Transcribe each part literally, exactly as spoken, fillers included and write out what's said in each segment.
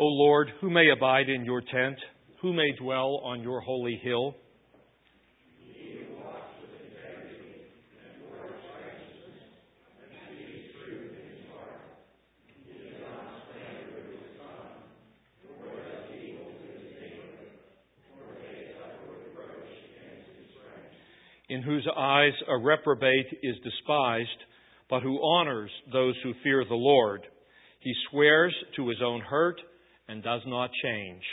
O Lord, who may abide in your tent? Who may dwell on your holy hill? In whose eyes a reprobate is despised, but who honors those who fear the Lord. He swears to his own hurt and does not change.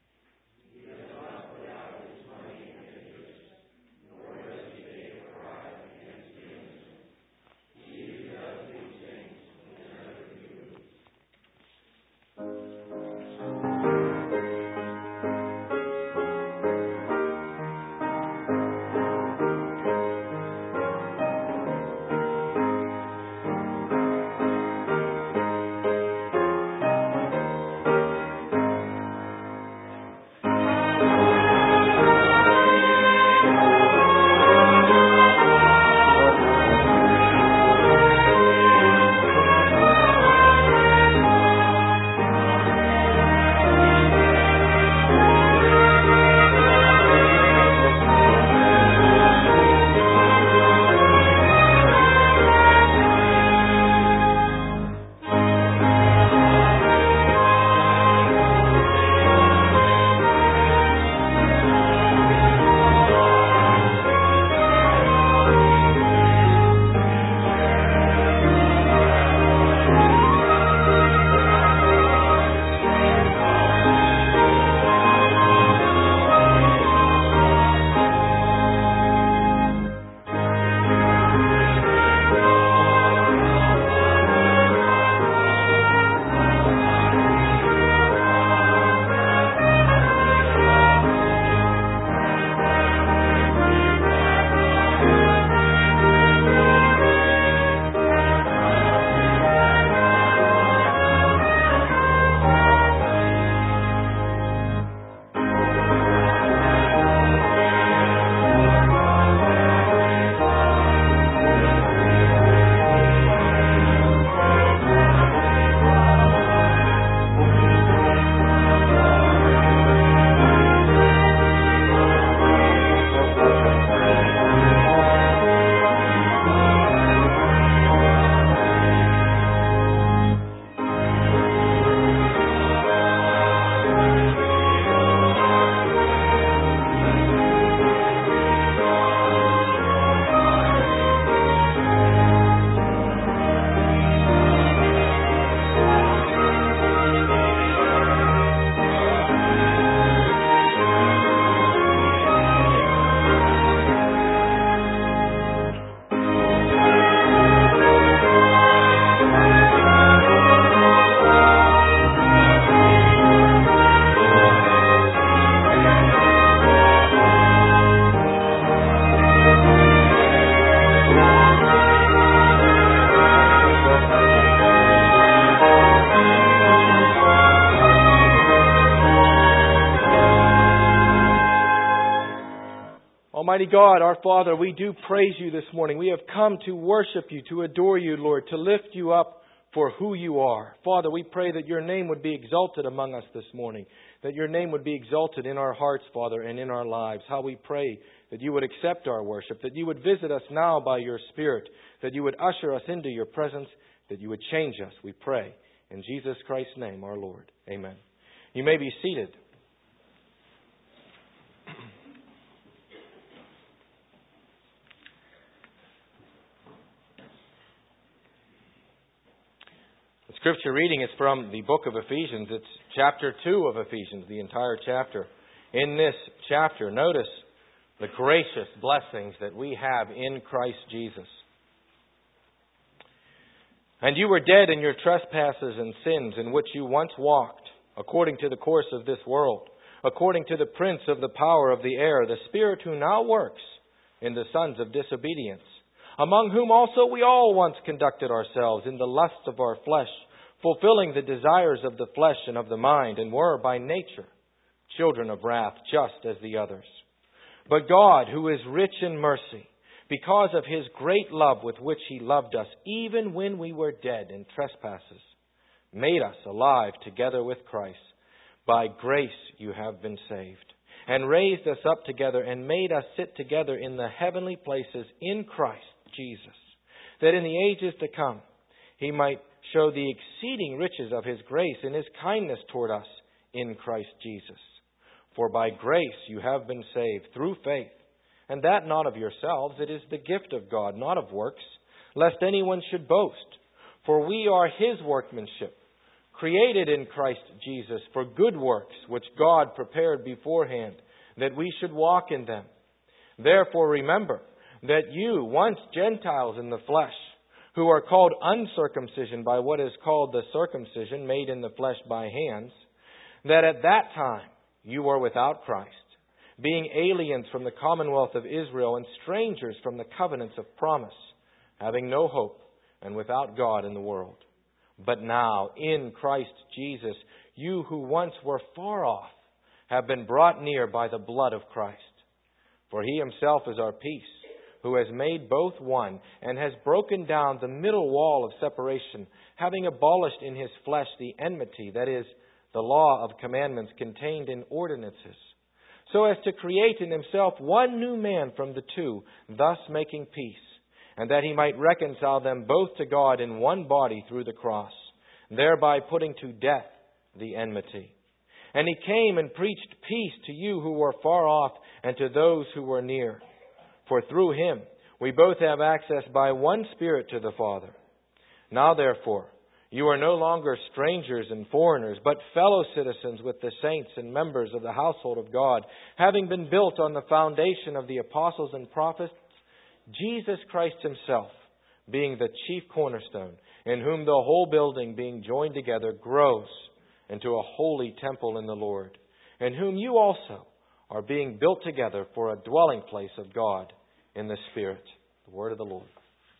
Almighty God, our Father, we do praise you this morning. We have come to worship you, to adore you, Lord, to lift you up for who you are. Father, we pray that your name would be exalted among us this morning, that your name would be exalted in our hearts, Father, and in our lives. How we pray that you would accept our worship, that you would visit us now by your Spirit, that you would usher us into your presence, that you would change us, we pray. In Jesus Christ's name, our Lord. Amen. You may be seated. The scripture reading is from the book of Ephesians. It's chapter two of Ephesians, the entire chapter. In this chapter, notice the gracious blessings that we have in Christ Jesus. And you were dead in your trespasses and sins, in which you once walked, according to the course of this world, according to the prince of the power of the air, the spirit who now works in the sons of disobedience, among whom also we all once conducted ourselves in the lusts of our flesh, fulfilling the desires of the flesh and of the mind, and were by nature children of wrath, just as the others. But God, who is rich in mercy, because of His great love with which He loved us, even when we were dead in trespasses, made us alive together with Christ. By grace you have been saved, and raised us up together, and made us sit together in the heavenly places in Christ Jesus, that in the ages to come He might show the exceeding riches of His grace and His kindness toward us in Christ Jesus. For by grace you have been saved through faith, and that not of yourselves, it is the gift of God, not of works, lest anyone should boast. For we are His workmanship, created in Christ Jesus for good works, which God prepared beforehand, that we should walk in them. Therefore remember that you, once Gentiles in the flesh, who are called uncircumcision by what is called the circumcision made in the flesh by hands, that at that time you were without Christ, being aliens from the commonwealth of Israel and strangers from the covenants of promise, having no hope and without God in the world. But now, in Christ Jesus, you who once were far off have been brought near by the blood of Christ. For He Himself is our peace, who has made both one, and has broken down the middle wall of separation, having abolished in His flesh the enmity, that is, the law of commandments contained in ordinances, so as to create in Himself one new man from the two, thus making peace, and that He might reconcile them both to God in one body through the cross, thereby putting to death the enmity. And He came and preached peace to you who were far off, and to those who were near. For through Him we both have access by one Spirit to the Father. Now therefore, you are no longer strangers and foreigners, but fellow citizens with the saints and members of the household of God, having been built on the foundation of the apostles and prophets, Jesus Christ Himself being the chief cornerstone, in whom the whole building being joined together grows into a holy temple in the Lord, in whom you also are being built together for a dwelling place of God in the Spirit. The word of the Lord.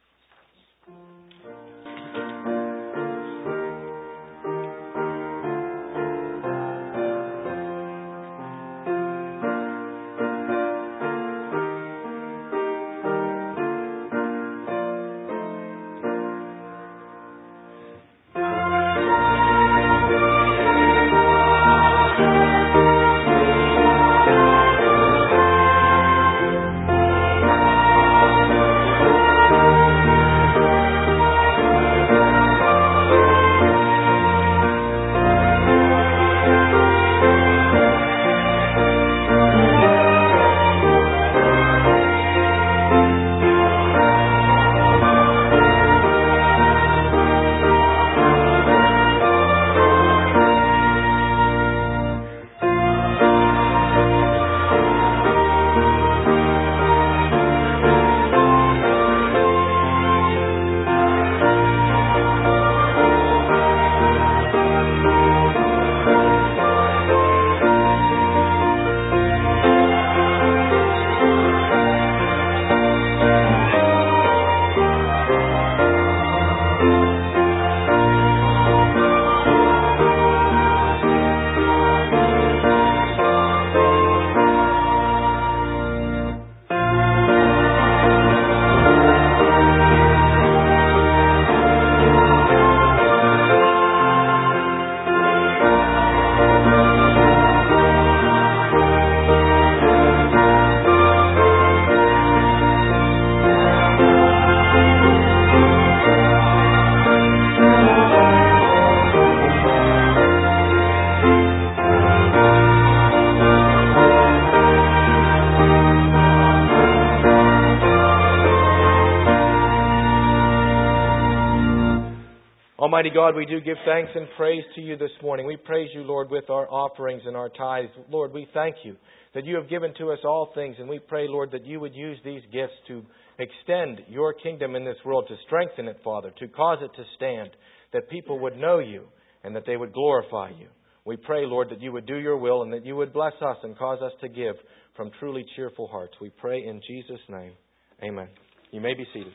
Almighty God, we do give thanks and praise to You this morning. We praise You, Lord, with our offerings and our tithes. Lord, we thank You that You have given to us all things, and we pray, Lord, that You would use these gifts to extend Your kingdom in this world, to strengthen it, Father, to cause it to stand, that people would know You and that they would glorify You. We pray, Lord, that You would do Your will and that You would bless us and cause us to give from truly cheerful hearts. We pray in Jesus' name. Amen. You may be seated.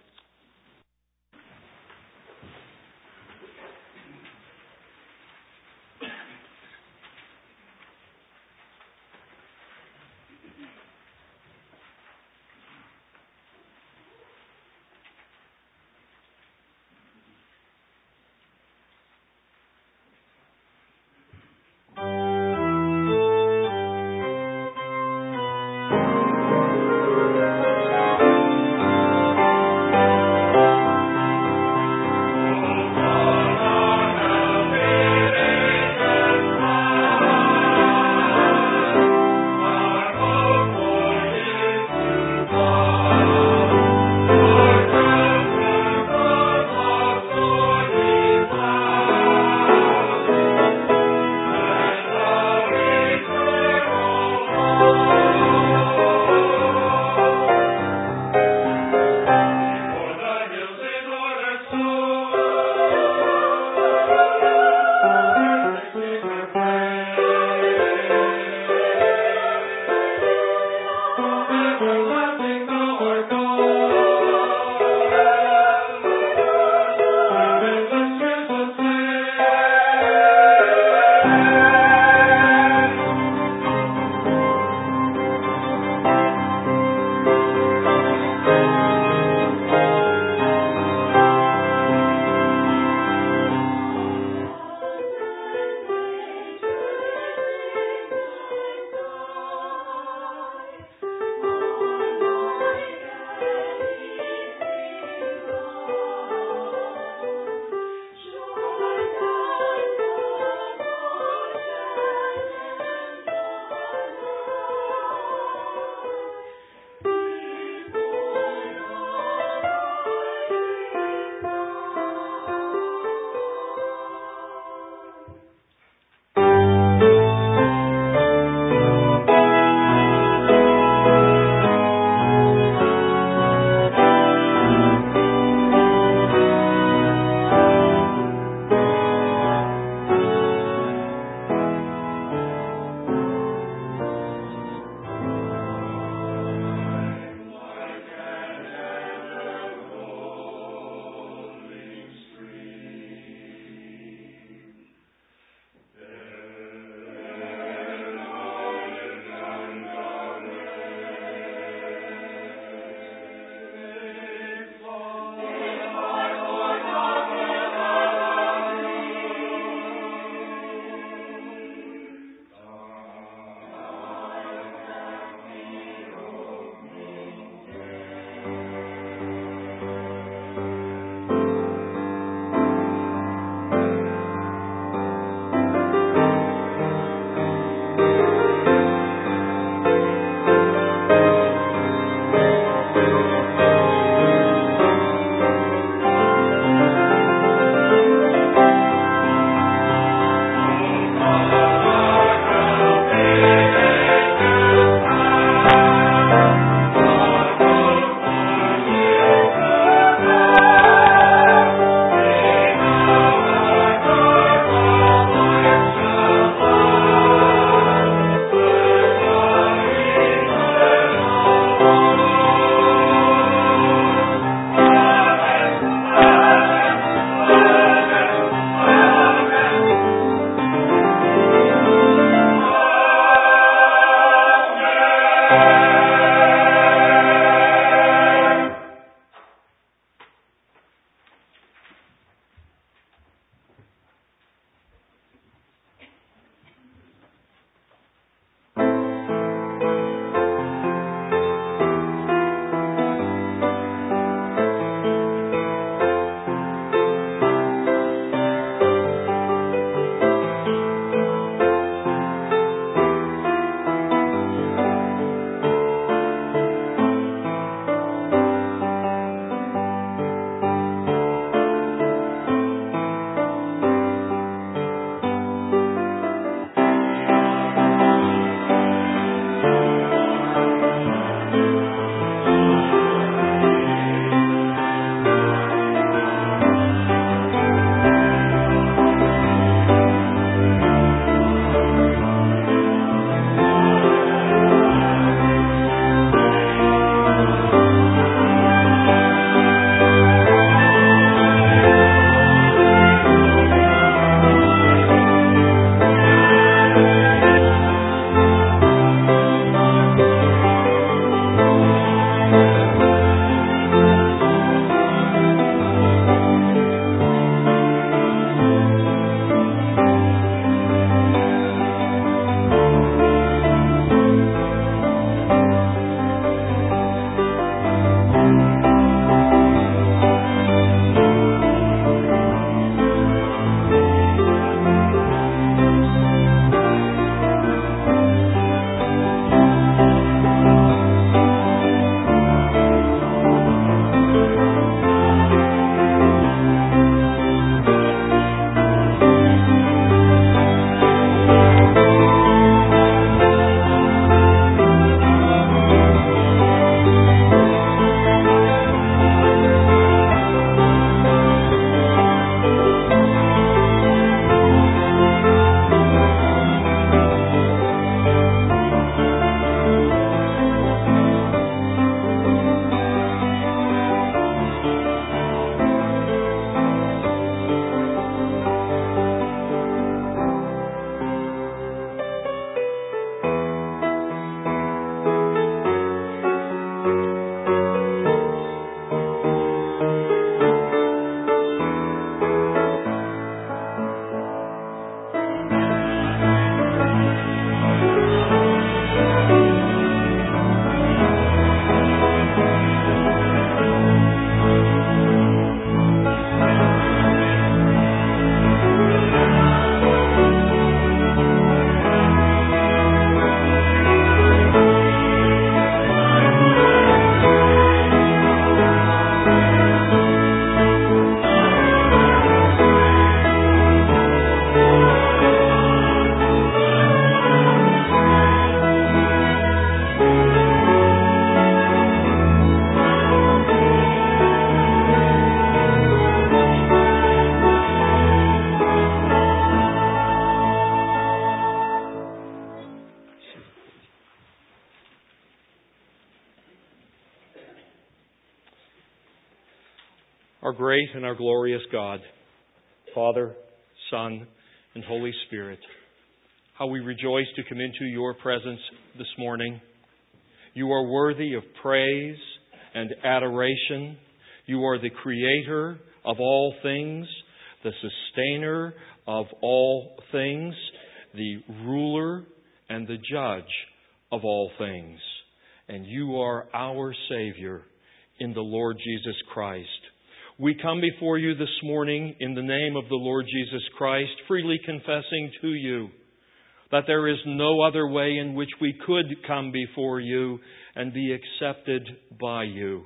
our great and our glorious God, Father, Son, and Holy Spirit, how we rejoice to come into your presence this morning. You are worthy of praise and adoration. You are the creator of all things, the sustainer of all things, the ruler and the judge of all things. And you are our Savior in the Lord Jesus Christ. We come before you this morning in the name of the Lord Jesus Christ, freely confessing to you that there is no other way in which we could come before you and be accepted by you.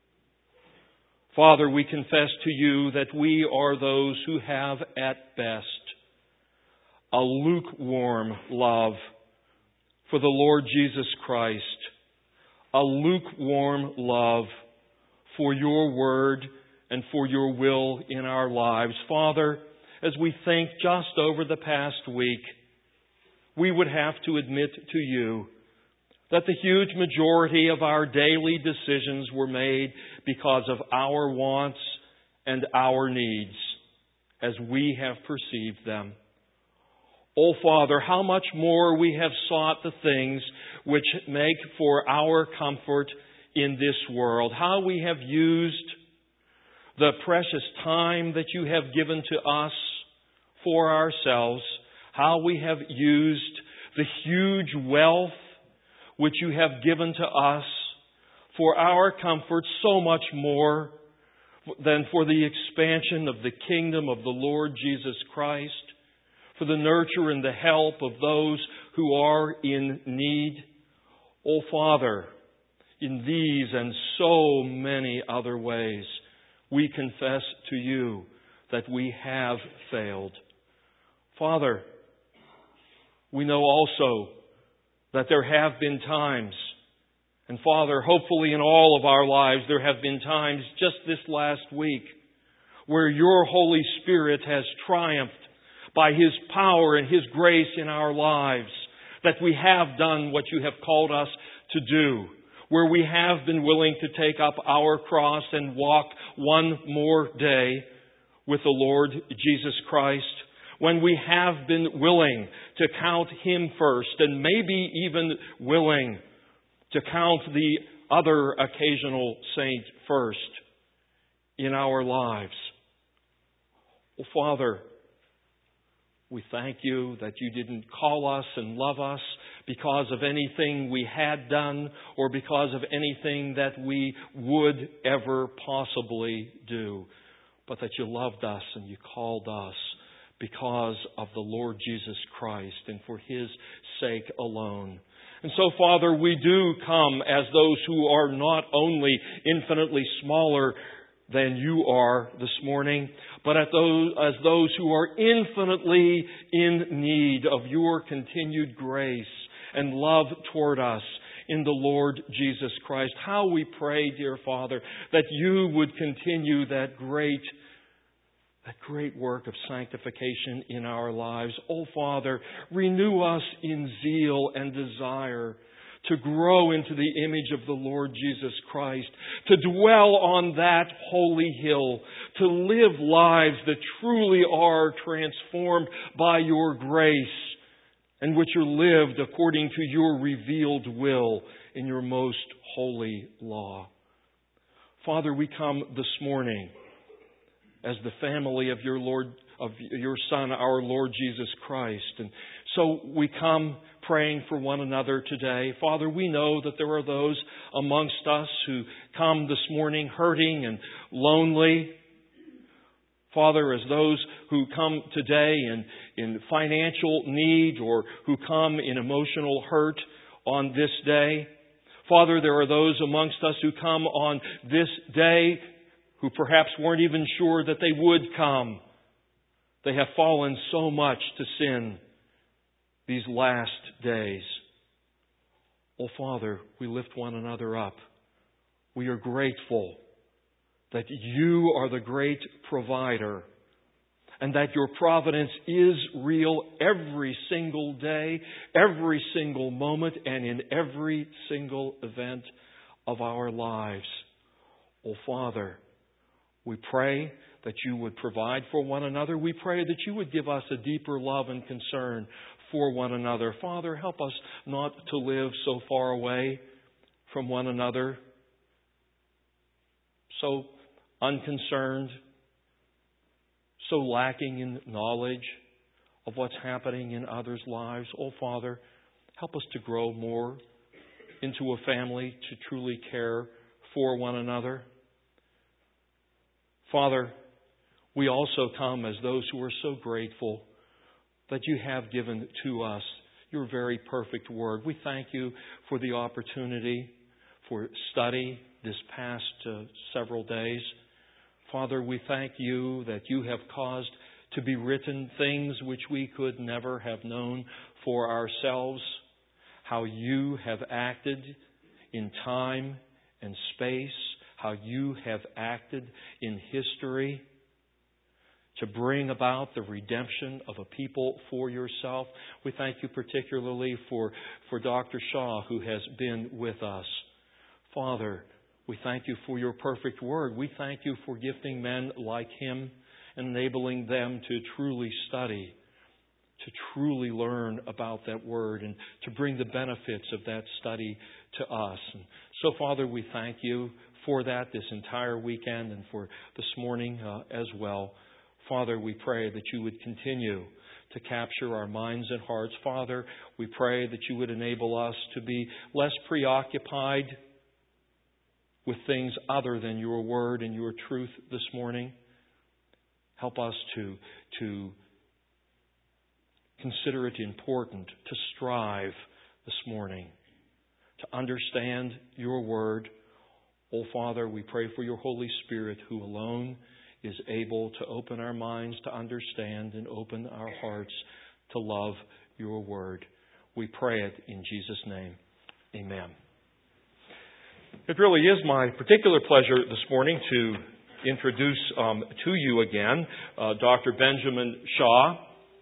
Father, we confess to you that we are those who have at best a lukewarm love for the Lord Jesus Christ, a lukewarm love for your word and for your will in our lives. Father, as we think just over the past week, we would have to admit to you that the huge majority of our daily decisions were made because of our wants and our needs as we have perceived them. Oh, Father, how much more we have sought the things which make for our comfort in this world. How we have used the precious time that you have given to us for ourselves. How we have used the huge wealth which you have given to us for our comfort, so much more than for the expansion of the kingdom of the Lord Jesus Christ, for the nurture and the help of those who are in need. Oh, Father, in these and so many other ways, we confess to you that we have failed. Father, we know also that there have been times, and Father, hopefully in all of our lives, there have been times just this last week where your Holy Spirit has triumphed by His power and His grace in our lives, that we have done what you have called us to do, where we have been willing to take up our cross and walk one more day with the Lord Jesus Christ, when we have been willing to count Him first and maybe even willing to count the other occasional saint first in our lives. Oh, Father, we thank you that you didn't call us and love us because of anything we had done or because of anything that we would ever possibly do, but that you loved us and you called us because of the Lord Jesus Christ and for His sake alone. And so, Father, we do come as those who are not only infinitely smaller than you are this morning, but as those, as those who are infinitely in need of your continued grace and love toward us in the Lord Jesus Christ. How we pray, dear Father, that you would continue that great That great work of sanctification in our lives. Oh, Father, renew us in zeal and desire to grow into the image of the Lord Jesus Christ, to dwell on that holy hill, to live lives that truly are transformed by your grace and which are lived according to your revealed will in your most holy law. Father, we come this morning as the family of your Lord, of your Son, our Lord Jesus Christ. And so we come praying for one another today. Father, we know that there are those amongst us who come this morning hurting and lonely. Father, as those who come today in, in financial need or who come in emotional hurt on this day. Father, there are those amongst us who come on this day who perhaps weren't even sure that they would come. They have fallen so much to sin these last days. Oh, Father, we lift one another up. We are grateful that you are the great provider and that your providence is real every single day, every single moment, and in every single event of our lives. Oh, Father, We pray that you would provide for one another. We pray that you would give us a deeper love and concern for one another. Father, help us not to live so far away from one another, so unconcerned, so lacking in knowledge of what's happening in others' lives. Oh, Father, help us to grow more into a family to truly care for one another. Father, we also come as those who are so grateful that you have given to us your very perfect word. We thank you for the opportunity for study this past uh, several days. Father, we thank you that you have caused to be written things which we could never have known for ourselves, how you have acted in time and space, how you have acted in history to bring about the redemption of a people for yourself. We thank you particularly for, for Doctor Shaw, who has been with us. Father, we thank you for your perfect word. We thank you for gifting men like him, enabling them to truly study, to truly learn about that word, and to bring the benefits of that study to us. And so, Father, we thank you for that this entire weekend and for this morning uh, as well. Father, we pray that you would continue to capture our minds and hearts. Father, we pray that you would enable us to be less preoccupied with things other than your word and your truth this morning. Help us to, to consider it important to strive this morning to understand your word. Oh, Father, we pray for your Holy Spirit, who alone is able to open our minds to understand and open our hearts to love your word. We pray it in Jesus' name. Amen. It really is my particular pleasure this morning to introduce um, to you again uh, Doctor Benjamin Shaw.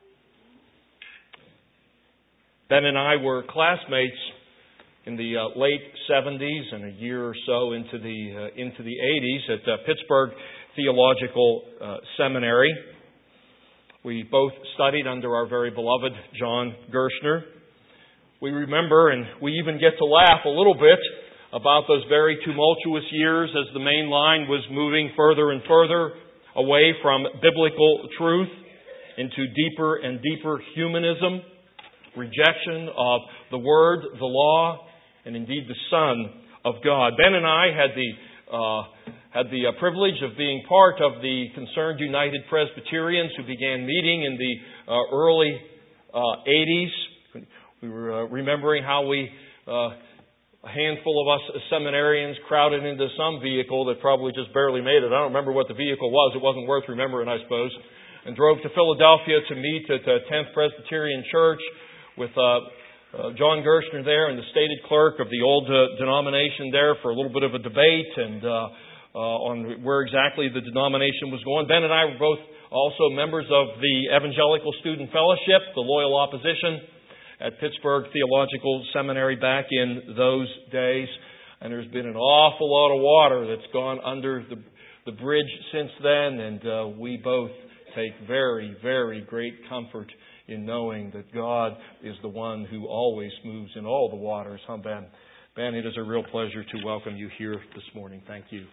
Ben and I were classmates in the uh, late seventies and a year or so into the uh, into the eighties at uh, Pittsburgh Theological uh, Seminary. We both studied under our very beloved John Gerstner. We remember, and we even get to laugh a little bit about those very tumultuous years as the main line was moving further and further away from biblical truth into deeper and deeper humanism, rejection of the Word, the law, and indeed the Son of God. Ben and I had the uh, had the uh, privilege of being part of the Concerned United Presbyterians who began meeting in the uh, early uh, eighties. We were uh, remembering how we, uh, a handful of us seminarians crowded into some vehicle that probably just barely made it. I don't remember what the vehicle was. It wasn't worth remembering, I suppose. And drove to Philadelphia to meet at the tenth Presbyterian Church with uh, uh, John Gerstner there and the stated clerk of the old uh, denomination there for a little bit of a debate and uh, uh, on where exactly the denomination was going. Ben and I were both also members of the Evangelical Student Fellowship, the loyal opposition at Pittsburgh Theological Seminary back in those days. And there's been an awful lot of water that's gone under the, the bridge since then, and uh, we both take very, very great comfort in knowing that God is the one who always moves in all the waters. Huh, Ben? Ben, it is a real pleasure to welcome you here this morning. Thank you.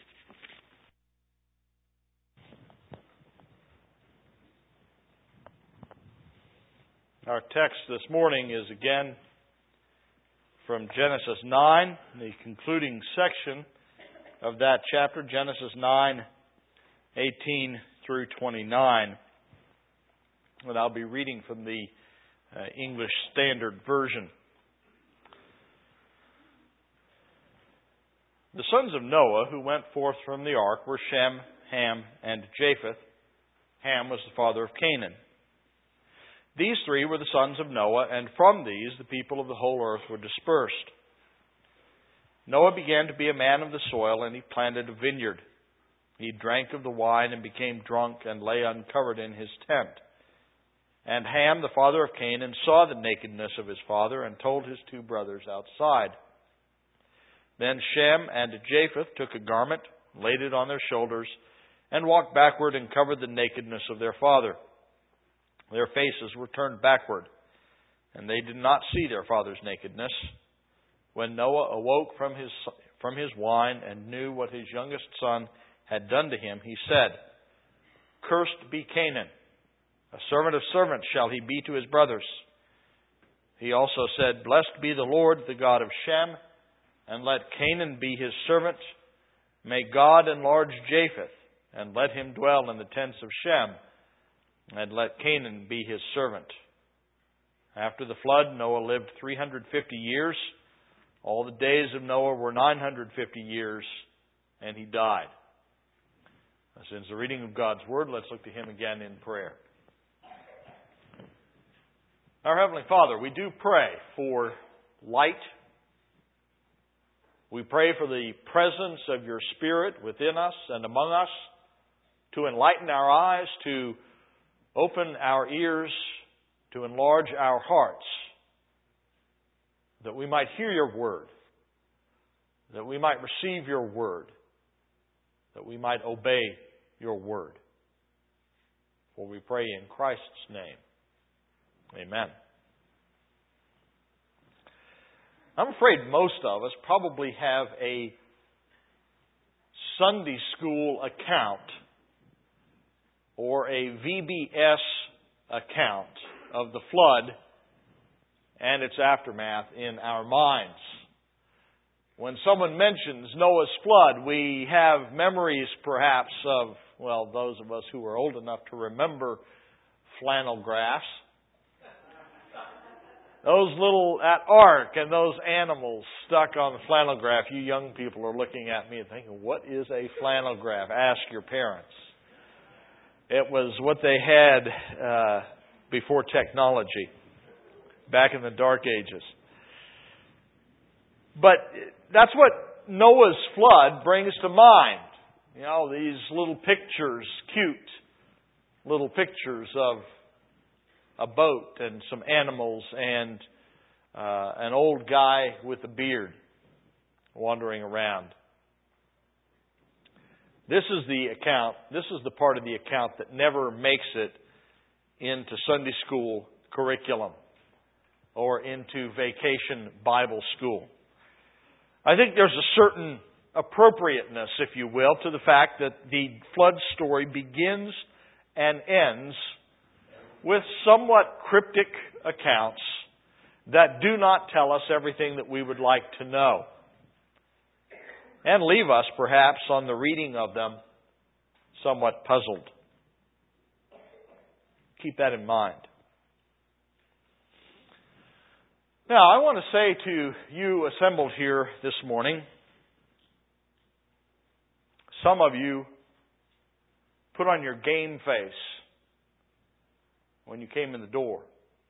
Our text this morning is again from Genesis nine, the concluding section of that chapter, Genesis nine, eighteen through twenty-nine. And I'll be reading from the uh, English Standard Version. The sons of Noah who went forth from the ark were Shem, Ham, and Japheth. Ham was the father of Canaan. These three were the sons of Noah, and from these the people of the whole earth were dispersed. Noah began to be a man of the soil, and he planted a vineyard. He drank of the wine and became drunk and lay uncovered in his tent. And Ham, the father of Canaan, saw the nakedness of his father and told his two brothers outside. Then Shem and Japheth took a garment, laid it on their shoulders, and walked backward and covered the nakedness of their father. Their faces were turned backward, and they did not see their father's nakedness. When Noah awoke from his from his wine and knew what his youngest son had done to him, he said, "Cursed be Canaan. A servant of servants shall he be to his brothers." He also said, "Blessed be the Lord, the God of Shem, and let Canaan be his servant. May God enlarge Japheth, and let him dwell in the tents of Shem, and let Canaan be his servant." After the flood, Noah lived three hundred fifty years. All the days of Noah were nine hundred fifty years, and he died. Since the reading of God's Word, let's look to Him again in prayer. Our Heavenly Father, we do pray for light. We pray for the presence of Your Spirit within us and among us to enlighten our eyes, to open our ears, to enlarge our hearts, that we might hear Your Word, that we might receive Your Word, that we might obey Your Word. For we pray in Christ's name. Amen. I'm afraid most of us probably have a Sunday school account or a V B S account of the flood and its aftermath in our minds. When someone mentions Noah's flood, we have memories perhaps of, well, those of us who are old enough to remember flannel graphs. Those little, that ark and those animals stuck on the flannel graph. You young people are looking at me and thinking, what is a flannel graph? Ask your parents. It was what they had uh, before technology, back in the dark ages. But that's what Noah's flood brings to mind. You know, these little pictures, cute little pictures of a boat and some animals and uh, an old guy with a beard wandering around. This is the account, this is the part of the account that never makes it into Sunday school curriculum or into vacation Bible school. I think there's a certain appropriateness, if you will, to the fact that the flood story begins and ends with somewhat cryptic accounts that do not tell us everything that we would like to know, and leave us, perhaps, on the reading of them, somewhat puzzled. Keep that in mind. Now, I want to say to you assembled here this morning, some of you put on your game face when you came in the door.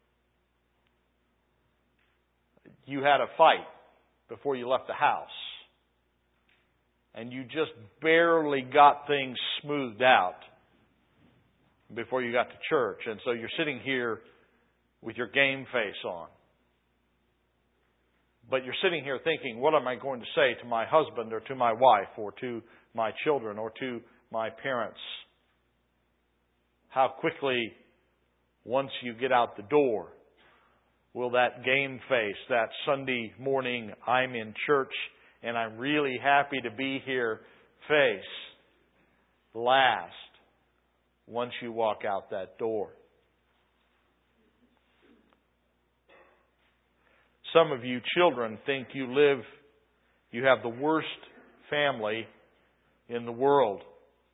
You had a fight before you left the house. And you just barely got things smoothed out before you got to church. And so you're sitting here with your game face on. But you're sitting here thinking, what am I going to say to my husband or to my wife or to my children or to my parents? How quickly, once you get out the door, will that game face, that Sunday morning, I'm in church and I'm really happy to be here face, last once you walk out that door? Some of you children think you live, you have the worst family in the world.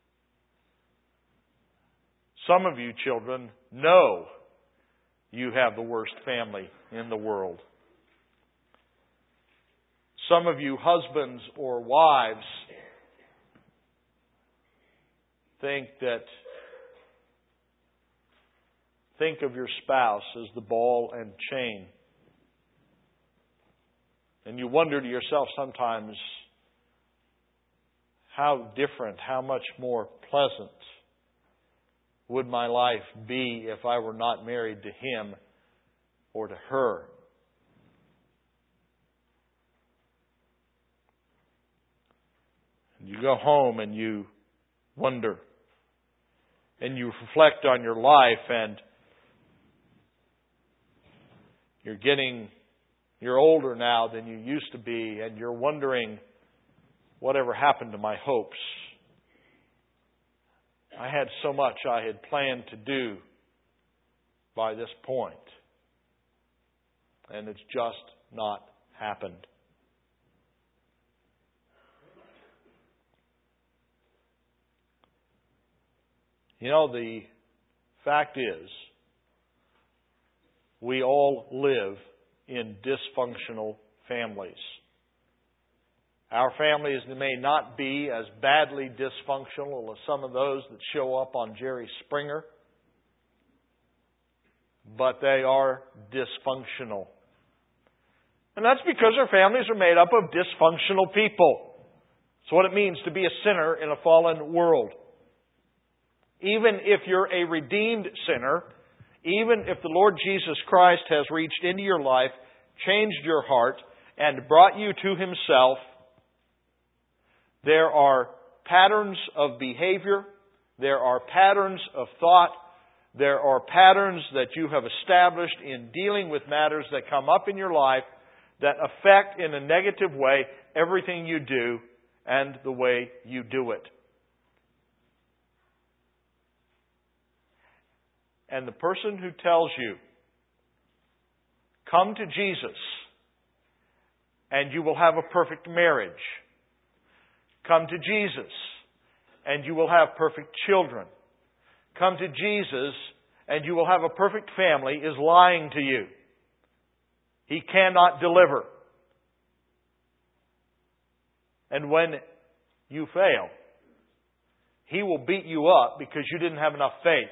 Some of you children know you have the worst family in the world. Some of you husbands or wives think that think of your spouse as the ball and chain. And you wonder to yourself sometimes, how different, how much more pleasant would my life be if I were not married to him or to her? You go home and you wonder and you reflect on your life, and you're getting, you're older now than you used to be, and you're wondering, whatever happened to my hopes? I had so much I had planned to do by this point, and it's just not happened. You know, the fact is, we all live in dysfunctional families. Our families may not be as badly dysfunctional as some of those that show up on Jerry Springer, but they are dysfunctional. And that's because our families are made up of dysfunctional people. It's what it means to be a sinner in a fallen world. Even if you're a redeemed sinner, even if the Lord Jesus Christ has reached into your life, changed your heart, and brought you to Himself, there are patterns of behavior, there are patterns of thought, there are patterns that you have established in dealing with matters that come up in your life that affect in a negative way everything you do and the way you do it. And the person who tells you, come to Jesus and you will have a perfect marriage. Come to Jesus and you will have perfect children. Come to Jesus and you will have a perfect family is lying to you. He cannot deliver. And when you fail, He will beat you up because you didn't have enough faith.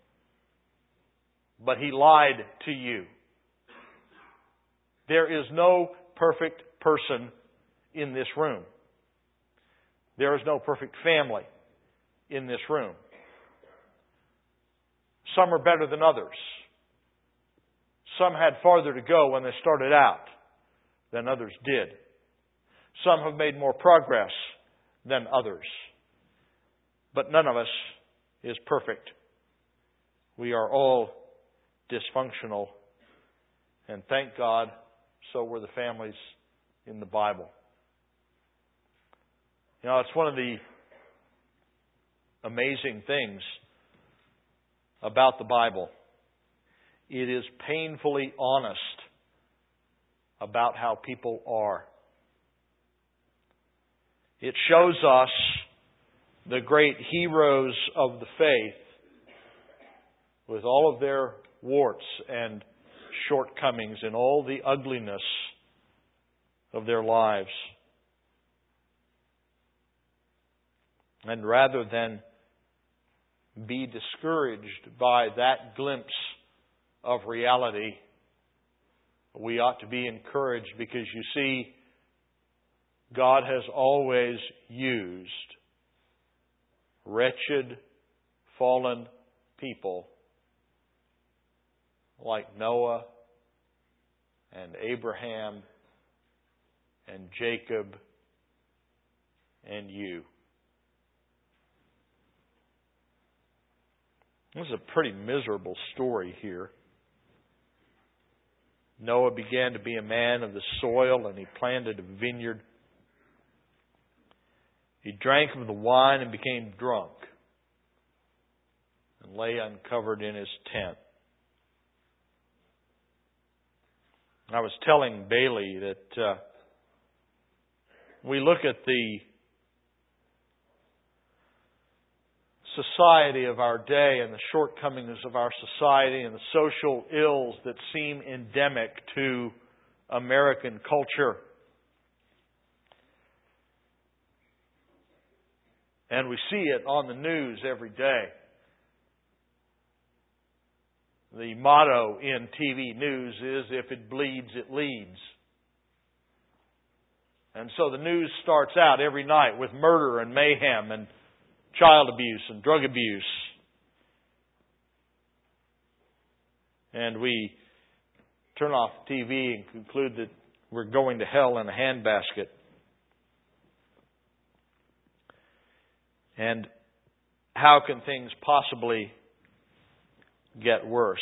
But he lied to you. There is no perfect person in this room. There is no perfect family in this room. Some are better than others. Some had farther to go when they started out than others did. Some have made more progress than others. But none of us is perfect. We are all dysfunctional. And thank God, so were the families in the Bible. You know, it's one of the amazing things about the Bible. It is painfully honest about how people are. It shows us the great heroes of the faith with all of their warts and shortcomings and all the ugliness of their lives. And rather than be discouraged by that glimpse of reality, we ought to be encouraged because you see, God has always used wretched, fallen people like Noah and Abraham and Jacob and you. This is a pretty miserable story here. Noah began to be a man of the soil, and he planted a vineyard. He drank of the wine and became drunk and lay uncovered in his tent. I was telling Bailey that uh, we look at the society of our day and the shortcomings of our society and the social ills that seem endemic to American culture. And we see it on the news every day. The motto in T V news is, if it bleeds, it leads. And so the news starts out every night with murder and mayhem and child abuse and drug abuse. And we turn off the T V and conclude that we're going to hell in a handbasket. And how can things possibly get worse?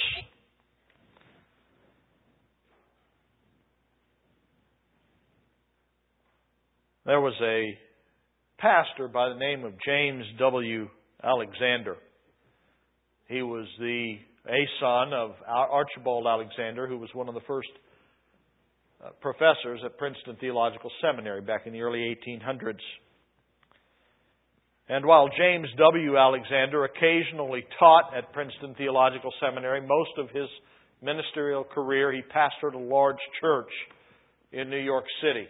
There was a pastor by the name of James W. Alexander. He was the a son of Archibald Alexander, who was one of the first uh, professors at Princeton Theological Seminary back in the early eighteen hundreds. And while James W. Alexander occasionally taught at Princeton Theological Seminary, most of his ministerial career he pastored a large church in New York City.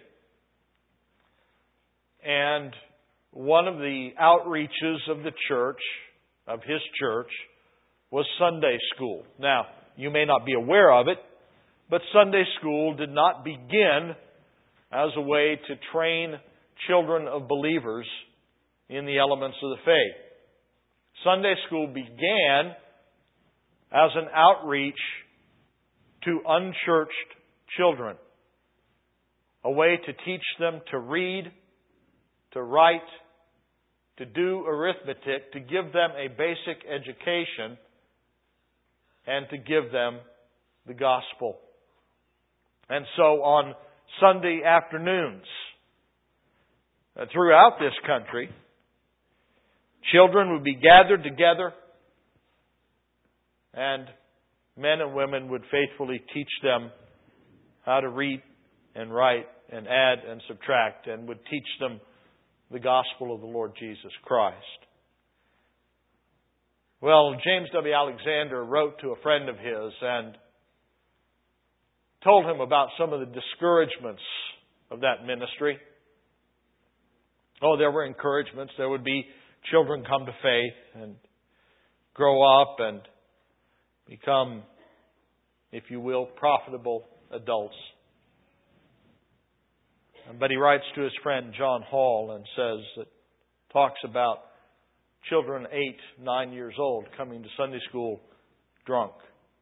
And one of the outreaches of the church, of his church, was Sunday school. Now, you may not be aware of it, but Sunday school did not begin as a way to train children of believers in the elements of the faith. Sunday school began as an outreach to unchurched children, a way to teach them to read, to write, to do arithmetic, to give them a basic education, and to give them the gospel. And so on Sunday afternoons, uh, throughout this country, children would be gathered together, and men and women would faithfully teach them how to read and write and add and subtract, and would teach them the gospel of the Lord Jesus Christ. Well, James W. Alexander wrote to a friend of his and told him about some of the discouragements of that ministry. Oh, there were encouragements. There would be children come to faith and grow up and become, if you will, profitable adults. But he writes to his friend John Hall and says that talks about children eight, nine years old coming to Sunday school drunk.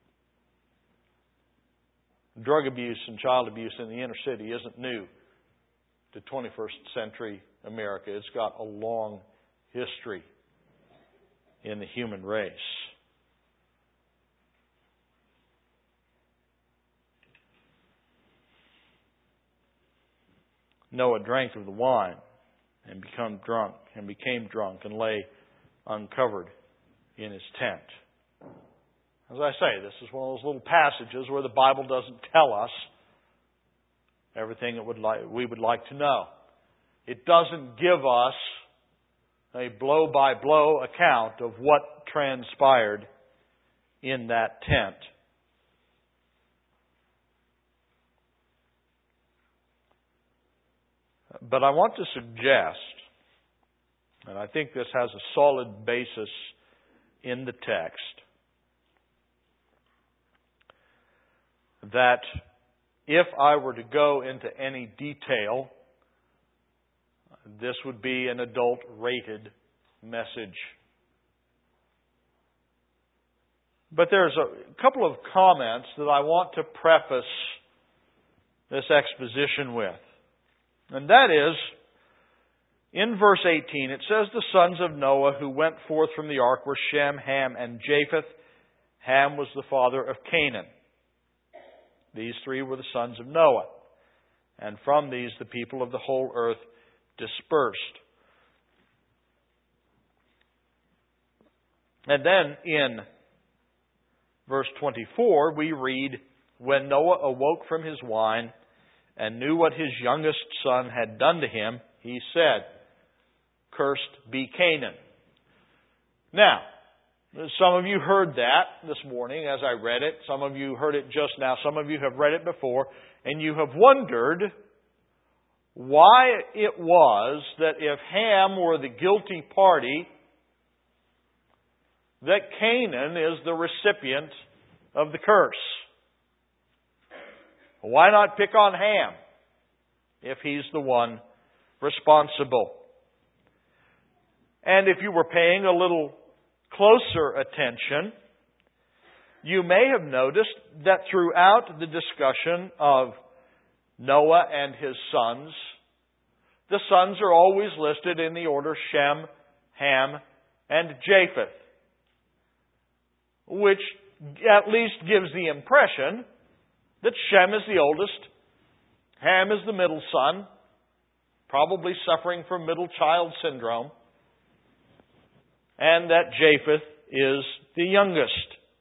Drug abuse and child abuse in the inner city isn't new to twenty-first century America. It's got a long history in the human race. Noah drank of the wine and became drunk and became drunk and lay uncovered in his tent. As I say, this is one of those little passages where the Bible doesn't tell us everything it would like, we would like to know. It doesn't give us a blow-by-blow account of what transpired in that tent. But I want to suggest, and I think this has a solid basis in the text, that if I were to go into any detail, this would be an adult-rated message. But there's a couple of comments that I want to preface this exposition with. And that is, in verse eighteen, it says, the sons of Noah who went forth from the ark were Shem, Ham, and Japheth. Ham was the father of Canaan. These three were the sons of Noah. And from these the people of the whole earth dispersed. And then in verse twenty-four, we read, when Noah awoke from his wine and knew what his youngest son had done to him, he said, cursed be Canaan. Now, some of you heard that this morning as I read it. Some of you heard it just now. Some of you have read it before. And you have wondered why it was that if Ham were the guilty party, that Canaan is the recipient of the curse. Why not pick on Ham if he's the one responsible? And if you were paying a little closer attention, you may have noticed that throughout the discussion of Noah and his sons, the sons are always listed in the order Shem, Ham, and Japheth, which at least gives the impression that Shem is the oldest, Ham is the middle son, probably suffering from middle child syndrome, and that Japheth is the youngest.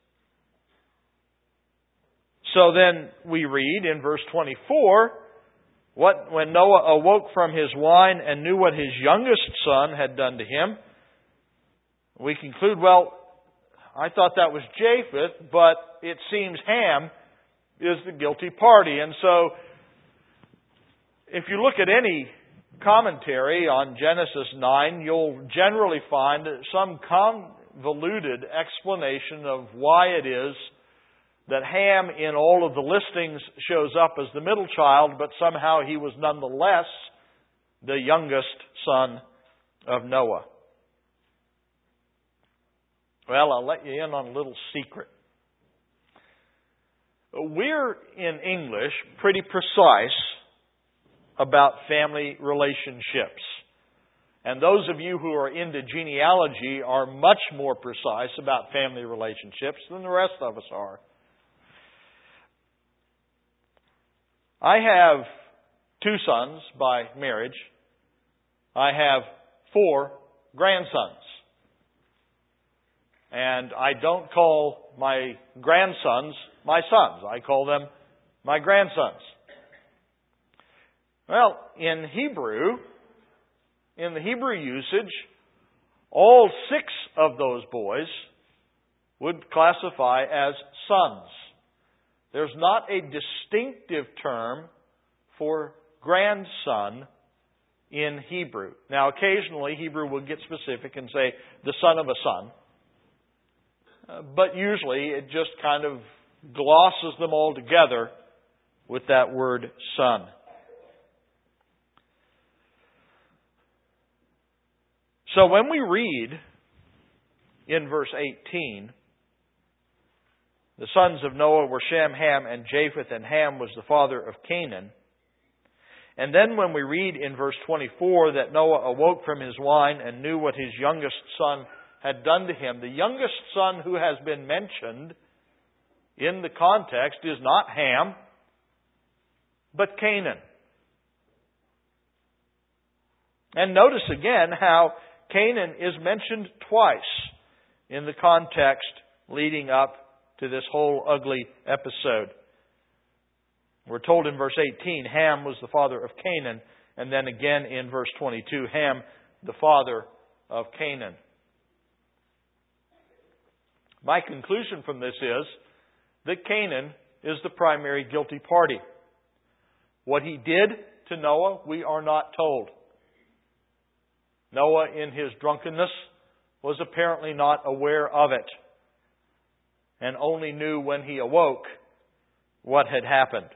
So then we read in verse twenty-four, what, when Noah awoke from his wine and knew what his youngest son had done to him, we conclude, well, I thought that was Japheth, but it seems Ham is the guilty party. And so, if you look at any commentary on Genesis nine, you'll generally find some convoluted explanation of why it is that Ham in all of the listings shows up as the middle child, but somehow he was nonetheless the youngest son of Noah. Well, I'll let you in on a little secret. We're, in English, pretty precise about family relationships. And those of you who are into genealogy are much more precise about family relationships than the rest of us are. I have two sons by marriage. I have four grandsons. And I don't call my grandsons my sons. I call them my grandsons. Well, in Hebrew, in the Hebrew usage, all six of those boys would classify as sons. There's not a distinctive term for grandson in Hebrew. Now, occasionally Hebrew will get specific and say the son of a son. Uh, but usually it just kind of glosses them all together with that word son. So when we read in verse eighteen, the sons of Noah were Shem, Ham, and Japheth, and Ham was the father of Canaan. And then when we read in verse twenty-four that Noah awoke from his wine and knew what his youngest son had done to him, the youngest son who has been mentioned in the context is not Ham, but Canaan. And notice again how Canaan is mentioned twice in the context leading up to this whole ugly episode. We're told in verse eighteen, Ham was the father of Canaan, and then again in verse twenty-two, Ham, the father of Canaan. My conclusion from this is that Canaan is the primary guilty party. What he did to Noah, we are not told. Noah, in his drunkenness, was apparently not aware of it, and only knew when he awoke what had happened.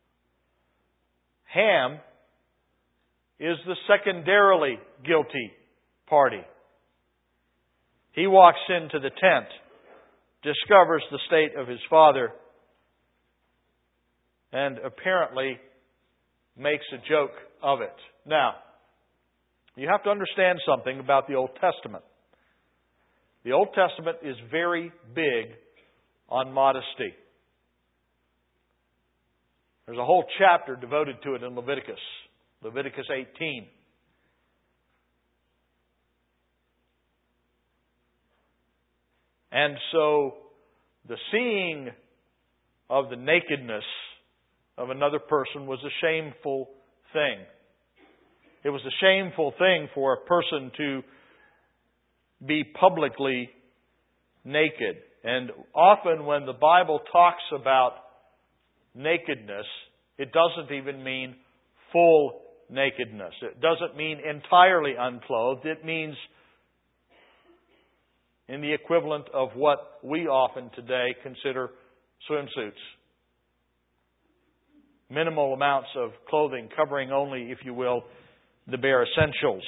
Ham is the secondarily guilty party. He walks into the tent, discovers the state of his father, and apparently makes a joke of it. Now, you have to understand something about the Old Testament. The Old Testament is very big on modesty. There's a whole chapter devoted to it in Leviticus, Leviticus eighteen. And so, the seeing of the nakedness of another person was a shameful thing. It was a shameful thing for a person to be publicly naked. And often when the Bible talks about nakedness, it doesn't even mean full nakedness. It doesn't mean entirely unclothed. It means in the equivalent of what we often today consider swimsuits. Minimal amounts of clothing covering only, if you will, the bare essentials.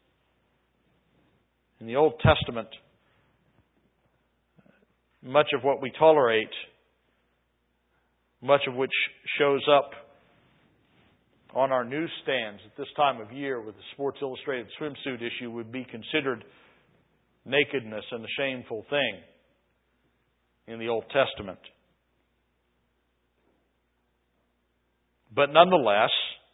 In the Old Testament, much of what we tolerate, much of which shows up on our newsstands at this time of year with the Sports Illustrated swimsuit issue, would be considered nakedness and a shameful thing in the Old Testament. But nonetheless,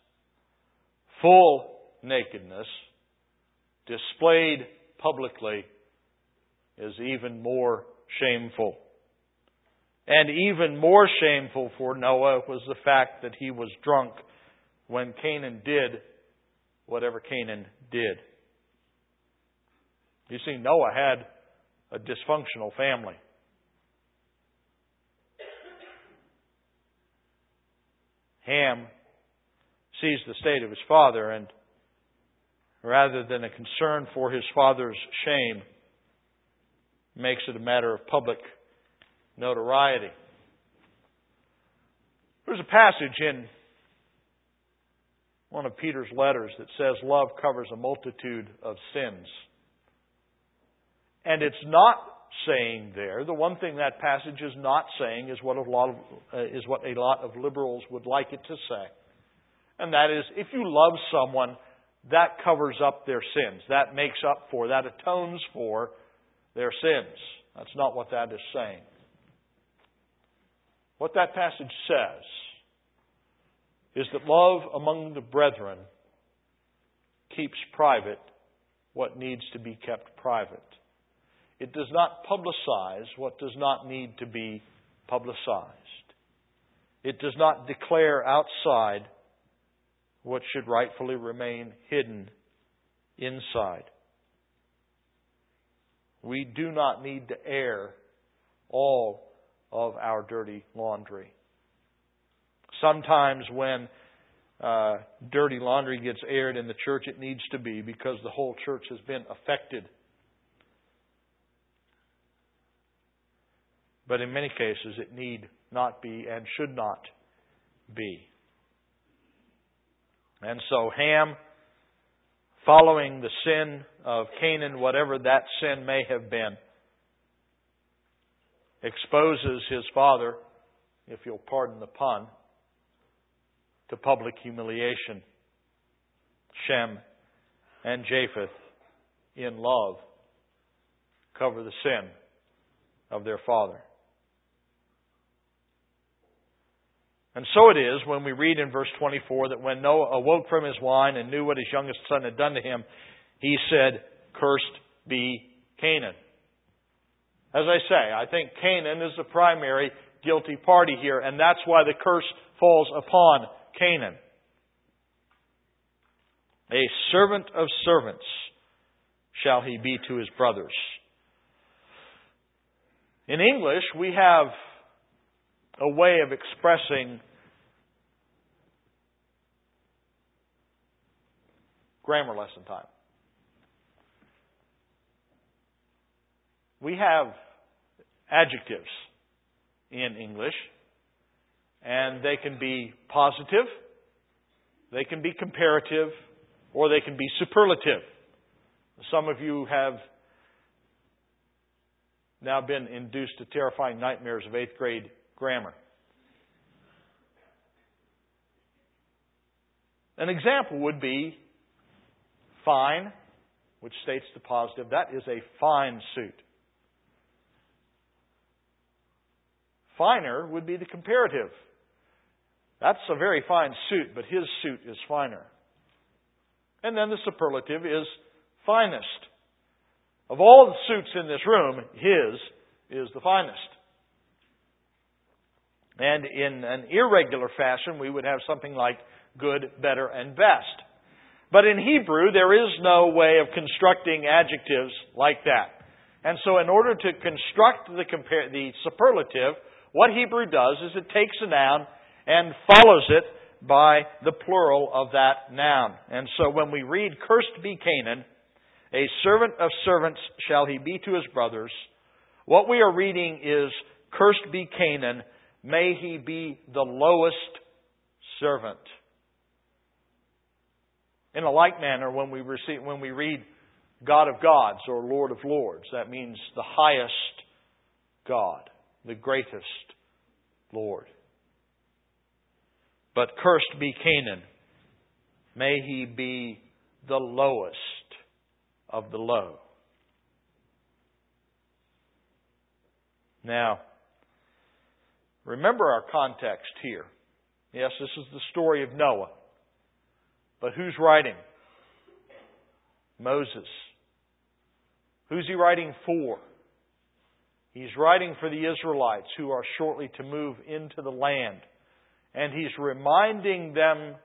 full nakedness displayed publicly is even more shameful. And even more shameful for Noah was the fact that he was drunk when Canaan did whatever Canaan did. You see, Noah had a dysfunctional family. Ham sees the state of his father, and rather than a concern for his father's shame, makes it a matter of public notoriety. There's a passage in one of Peter's letters that says love covers a multitude of sins. And it's not saying there, the one thing that passage is not saying is what a lot of, uh, is what a lot of liberals would like it to say. And that is, if you love someone, that covers up their sins. That makes up for, that atones for their sins. That's not what that is saying. What that passage says is that love among the brethren keeps private what needs to be kept private. It does not publicize what does not need to be publicized. It does not declare outside what should rightfully remain hidden inside. We do not need to air all of our dirty laundry. Sometimes when uh, dirty laundry gets aired in the church, it needs to be because the whole church has been affected. But in many cases, it need not be and should not be. And so Ham, following the sin of Canaan, whatever that sin may have been, exposes his father, if you'll pardon the pun, to public humiliation. Shem and Japheth, in love, cover the sin of their father. And so it is when we read in verse twenty-four that when Noah awoke from his wine and knew what his youngest son had done to him, he said, "Cursed be Canaan." As I say, I think Canaan is the primary guilty party here, and that's why the curse falls upon Canaan. A servant of servants shall he be to his brothers. In English, we have a way of expressing grammar lesson time. We have adjectives in English, and they can be positive, they can be comparative, or they can be superlative. Some of you have now been induced to terrifying nightmares of eighth grade grammar. An example would be fine, which states the positive. That is a fine suit. Finer would be the comparative. That's a very fine suit, but his suit is finer. And then the superlative is finest. Of all the suits in this room, his is the finest. And in an irregular fashion, we would have something like good, better, and best. But in Hebrew, there is no way of constructing adjectives like that. And so in order to construct the, compar- the superlative, what Hebrew does is it takes a noun and follows it by the plural of that noun. And so when we read, "Cursed be Canaan, a servant of servants shall he be to his brothers," what we are reading is, "Cursed be Canaan, may he be the lowest servant." In a like manner, when we receive, when we read God of gods or Lord of lords, that means the highest God, the greatest Lord. But cursed be Canaan, may he be the lowest of the low. Now, remember our context here. Yes, this is the story of Noah. But who's writing? Moses. Who's he writing for? He's writing for the Israelites who are shortly to move into the land. And he's reminding them,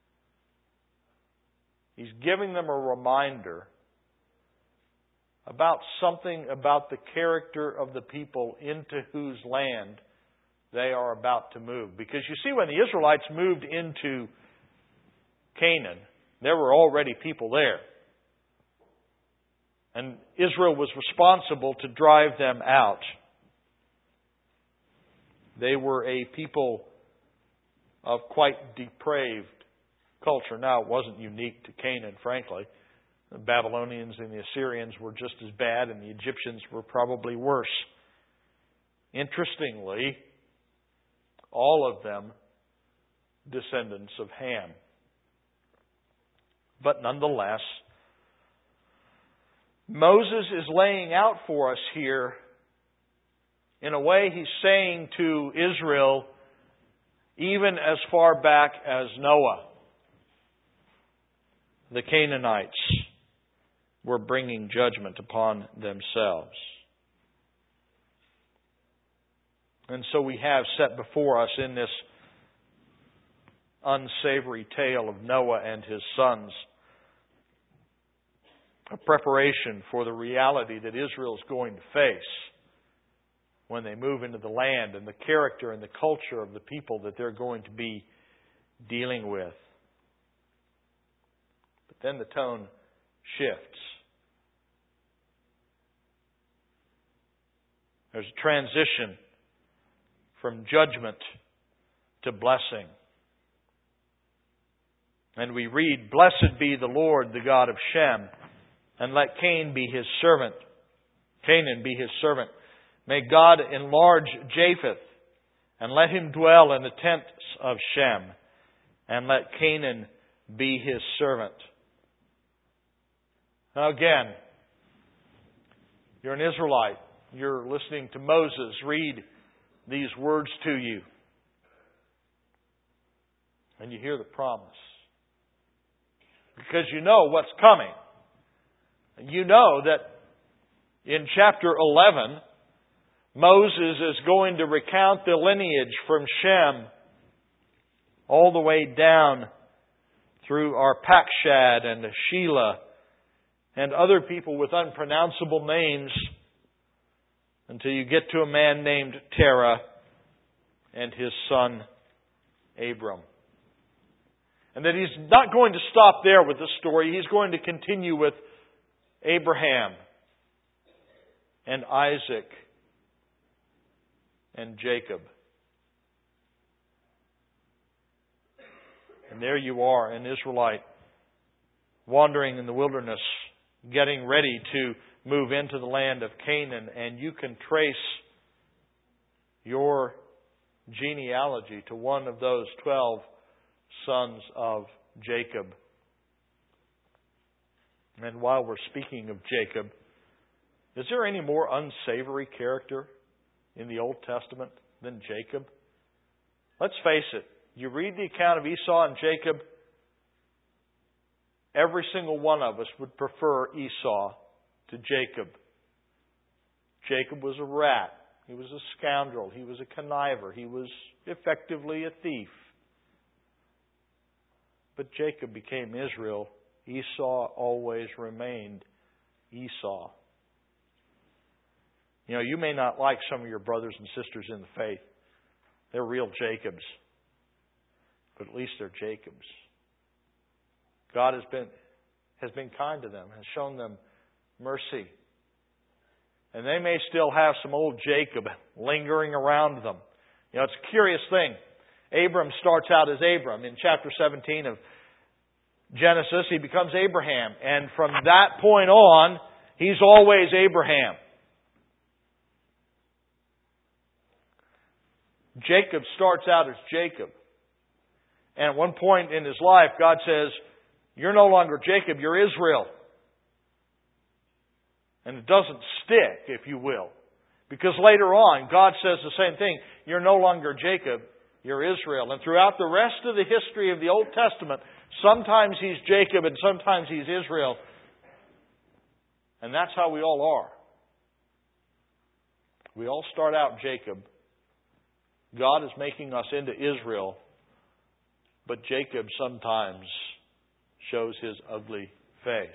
he's giving them a reminder about something about the character of the people into whose land they are about to move. Because you see, when the Israelites moved into Canaan, there were already people there. And Israel was responsible to drive them out. They were a people of quite depraved culture. Now, it wasn't unique to Canaan, frankly. The Babylonians and the Assyrians were just as bad, and the Egyptians were probably worse. Interestingly, all of them descendants of Ham. But nonetheless, Moses is laying out for us here, in a way he's saying to Israel, even as far back as Noah, the Canaanites were bringing judgment upon themselves. And so we have set before us in this unsavory tale of Noah and his sons a preparation for the reality that Israel is going to face when they move into the land, and the character and the culture of the people that they're going to be dealing with. But then the tone shifts. There's a transition from judgment to blessing. And we read, "Blessed be the Lord, the God of Shem, and let Cain be his servant. Canaan be his servant. May God enlarge Japheth, and let him dwell in the tents of Shem, and let Canaan be his servant." Now again, you're an Israelite. You're listening to Moses read these words to you. And you hear the promise. Because you know what's coming. You know that in chapter eleven, Moses is going to recount the lineage from Shem all the way down through Arpachshad and Shelah and other people with unpronounceable names until you get to a man named Terah and his son Abram. And that he's not going to stop there with the story. He's going to continue with Abraham and Isaac and Jacob. And there you are, an Israelite, wandering in the wilderness, getting ready to move into the land of Canaan, and you can trace your genealogy to one of those twelve sons of Jacob. And while we're speaking of Jacob, is there any more unsavory character in the Old Testament than Jacob? Let's face it. You read the account of Esau and Jacob, every single one of us would prefer Esau to Jacob. Jacob was a rat. He was a scoundrel. He was a conniver. He was effectively a thief. But Jacob became Israel. Esau always remained Esau. You know, you may not like some of your brothers and sisters in the faith. They're real Jacobs. But at least they're Jacobs. God has been has been kind to them, has shown them mercy. And they may still have some old Jacob lingering around them. You know, it's a curious thing. Abram starts out as Abram. In chapter seventeen of Genesis, he becomes Abraham. And from that point on, he's always Abraham. Jacob starts out as Jacob. And at one point in his life, God says, "You're no longer Jacob, you're Israel." And it doesn't stick, if you will. Because later on, God says the same thing. You're no longer Jacob, you're Israel. And throughout the rest of the history of the Old Testament, sometimes He's Jacob and sometimes He's Israel. And that's how we all are. We all start out Jacob. God is making us into Israel. But Jacob sometimes shows his ugly face.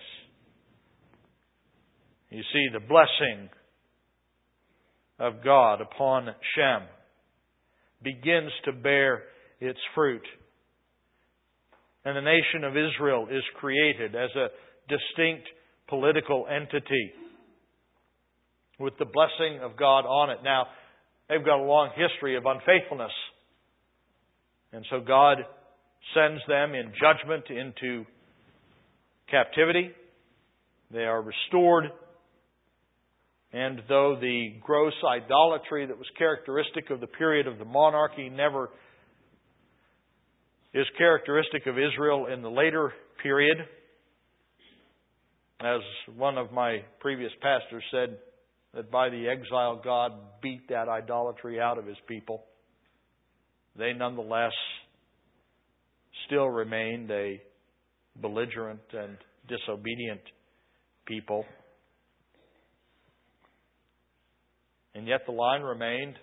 You see, the blessing of God upon Shem begins to bear its fruit. And the nation of Israel is created as a distinct political entity with the blessing of God on it. Now, they've got a long history of unfaithfulness. And so God sends them in judgment into captivity. They are restored. And though the gross idolatry that was characteristic of the period of the monarchy never is characteristic of Israel in the later period, as one of my previous pastors said, that by the exile God beat that idolatry out of His people, they nonetheless still remained a belligerent and disobedient people. And yet the line remained,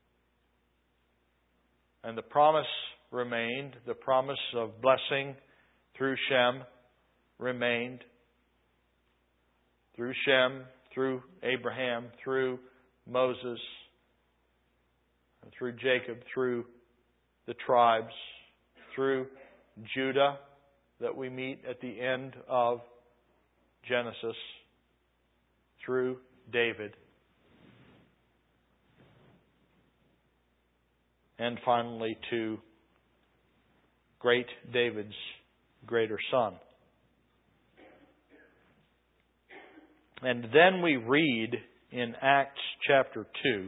and the promise remained. The promise of blessing through Shem remained. Through Shem, through Abraham, through Moses, through Jacob, through the tribes, through Judah that we meet at the end of Genesis, through David, and finally to great David's greater son. And then we read in Acts chapter two,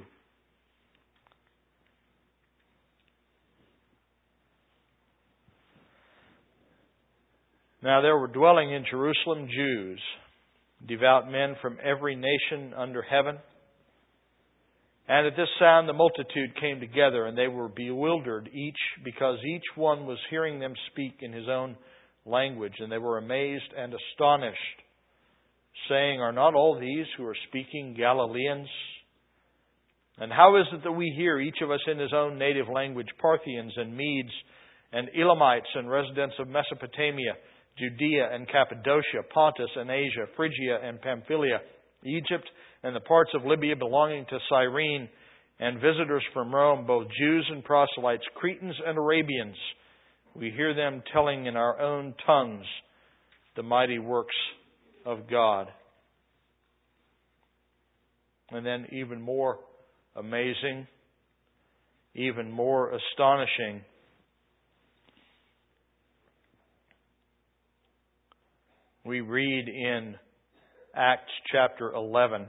now there were dwelling in Jerusalem Jews, devout men from every nation under heaven. And at this sound the multitude came together, and they were bewildered, each because each one was hearing them speak in his own language. And they were amazed and astonished, saying, "Are not all these who are speaking Galileans? And how is it that we hear, each of us in his own native language, Parthians and Medes and Elamites and residents of Mesopotamia, Judea and Cappadocia, Pontus and Asia, Phrygia and Pamphylia, Egypt and the parts of Libya belonging to Cyrene, and visitors from Rome, both Jews and proselytes, Cretans and Arabians. We hear them telling in our own tongues the mighty works of God." And then even more amazing, even more astonishing, we read in Acts chapter eleven,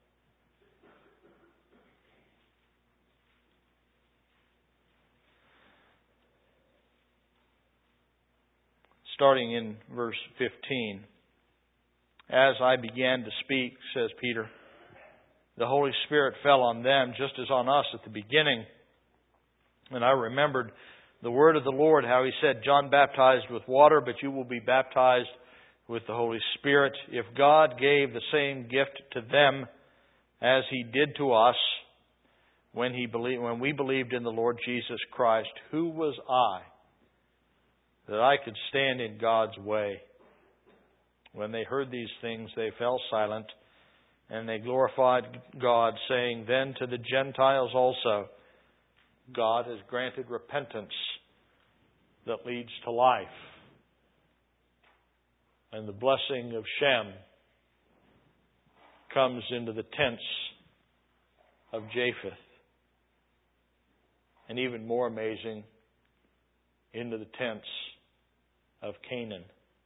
starting in verse fifteen. "As I began to speak," says Peter, "the Holy Spirit fell on them just as on us at the beginning. And I remembered the word of the Lord, how He said, 'John baptized with water, but you will be baptized with the Holy Spirit.' If God gave the same gift to them as He did to us when He believed, when we believed in the Lord Jesus Christ, who was I that I could stand in God's way?" When they heard these things, they fell silent, and they glorified God, saying, "Then to the Gentiles also God has granted repentance that leads to life." And the blessing of Shem comes into the tents of Japheth. And even more amazing, into the tents of Canaan.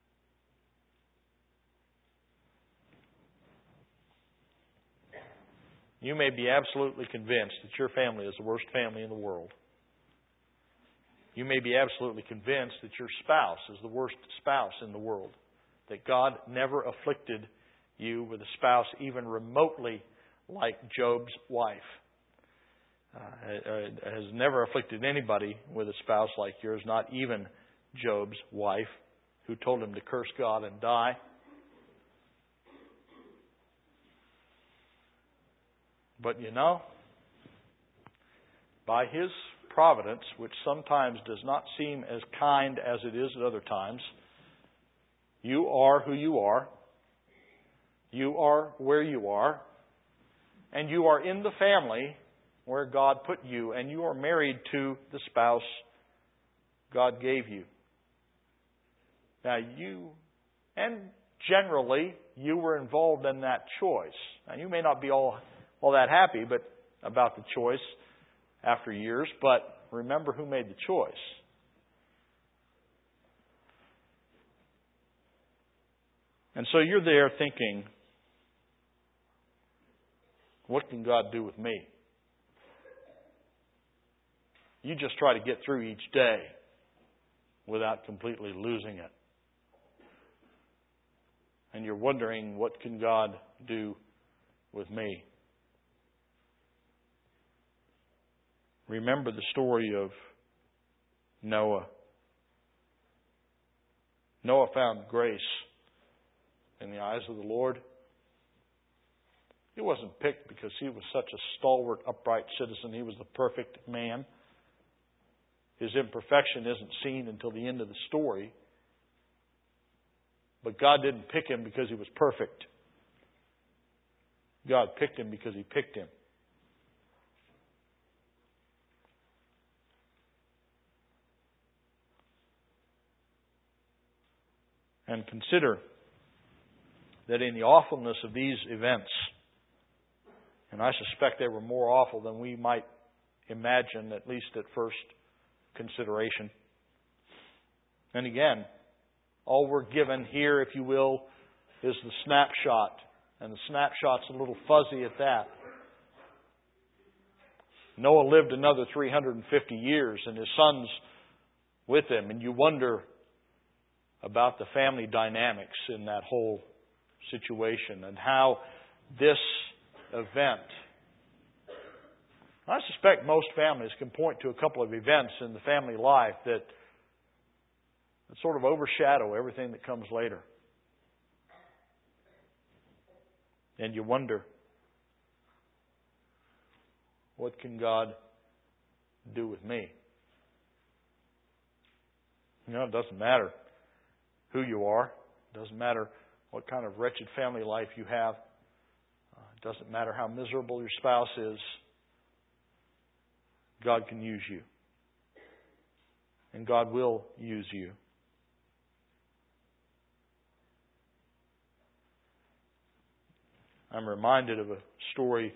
You may be absolutely convinced that your family is the worst family in the world. You may be absolutely convinced that your spouse is the worst spouse in the world. That God never afflicted you with a spouse even remotely like Job's wife. Uh, it has never afflicted anybody with a spouse like yours, not even Job's wife, who told him to curse God and die. But you know, by His providence, which sometimes does not seem as kind as it is at other times, you are who you are. You are where you are. And you are in the family where God put you. And you are married to the spouse God gave you. Now you, and generally, you were involved in that choice. Now you may not be all, all that happy but about the choice after years, but remember who made the choice. And so you're there thinking, what can God do with me? You just try to get through each day without completely losing it. And you're wondering, what can God do with me? Remember the story of Noah. Noah found grace in the eyes of the Lord. He wasn't picked because he was such a stalwart, upright citizen. He was the perfect man. His imperfection isn't seen until the end of the story. But God didn't pick him because he was perfect. God picked him because He picked him. And consider that in the awfulness of these events, and I suspect they were more awful than we might imagine, at least at first consideration. And again, all we're given here, if you will, is the snapshot. And the snapshot's a little fuzzy at that. Noah lived another three hundred fifty years, and his sons with him. And you wonder about the family dynamics in that whole situation and how this event. I suspect most families can point to a couple of events in the family life that, that sort of overshadow everything that comes later. And you wonder, what can God do with me? You know, it doesn't matter who you are. It doesn't matter what kind of wretched family life you have. Uh, it doesn't matter how miserable your spouse is. God can use you. And God will use you. I'm reminded of a story.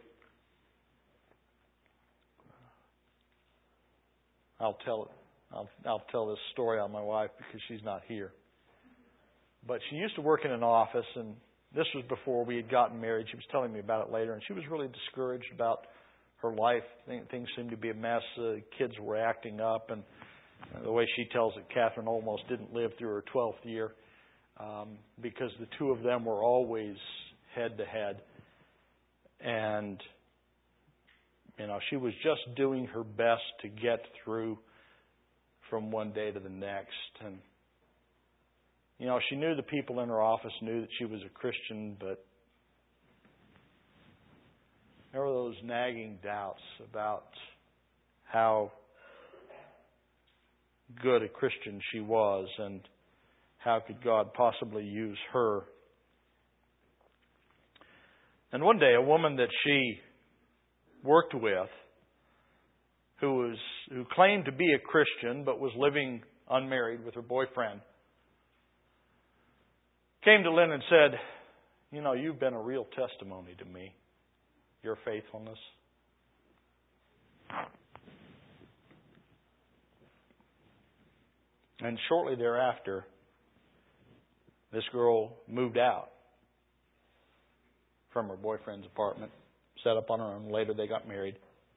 I'll tell it. I'll, I'll tell this story on my wife because she's not here. But she used to work in an office, and this was before we had gotten married. She was telling me about it later, and she was really discouraged about her life. Things seemed to be a mess. Uh, kids were acting up, and the way she tells it, Catherine almost didn't live through her twelfth year um, because the two of them were always head to head. And, you know, she was just doing her best to get through from one day to the next. And, you know, she knew the people in her office knew that she was a Christian, but there were those nagging doubts about how good a Christian she was and how could God possibly use her. And one day, a woman that she worked with, who was who claimed to be a Christian but was living unmarried with her boyfriend, came to Lynn and said, "You know, you've been a real testimony to me, your faithfulness." And shortly thereafter, this girl moved out from her boyfriend's apartment, set up on her own. Later they got married.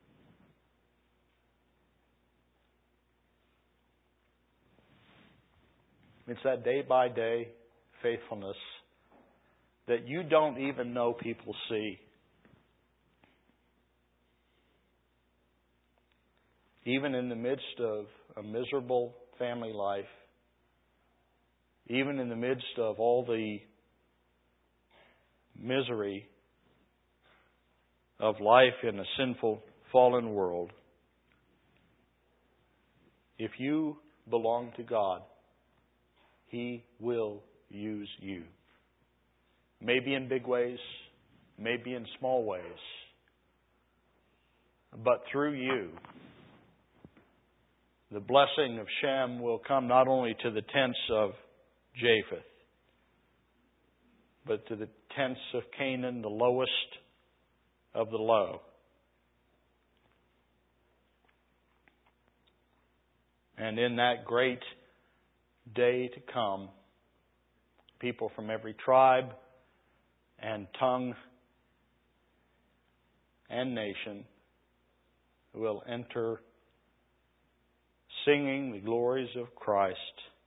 It's that day-by-day faithfulness that you don't even know people see even in the midst of a miserable family life, even in the midst of all the misery of life in a sinful, fallen world, if you belong to God, He will use you. Maybe in big ways, maybe in small ways. But through you, the blessing of Shem will come not only to the tents of Japheth, but to the tents of Canaan, the lowest of the low. And in that great day to come, people from every tribe and tongue and nation will enter singing the glories of Christ,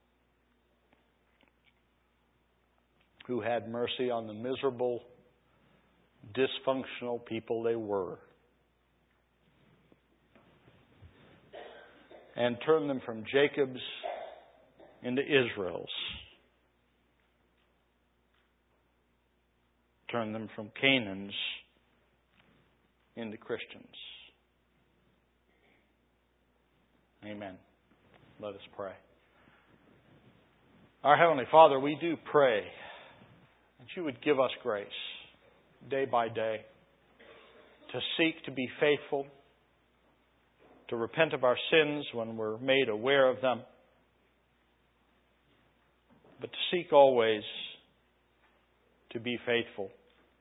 who had mercy on the miserable, dysfunctional people they were, and turned them from Jacob's into Israel's. Turned them from Canaan's into Christians. Amen. Let us pray. Our Heavenly Father, we do pray that You would give us grace day by day to seek to be faithful, to repent of our sins when we're made aware of them, but to seek always to be faithful.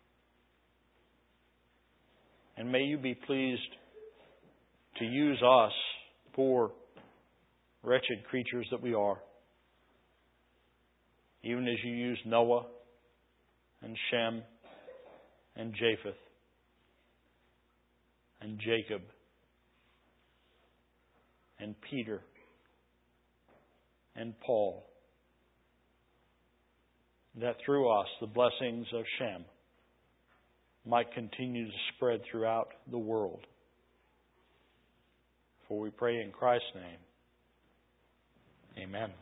And may You be pleased to use us, poor, wretched creatures that we are, even as You used Noah and Shem and Japheth and Jacob and Peter and Paul, that through us the blessings of Shem might continue to spread throughout the world. For we pray in Christ's name. Amen.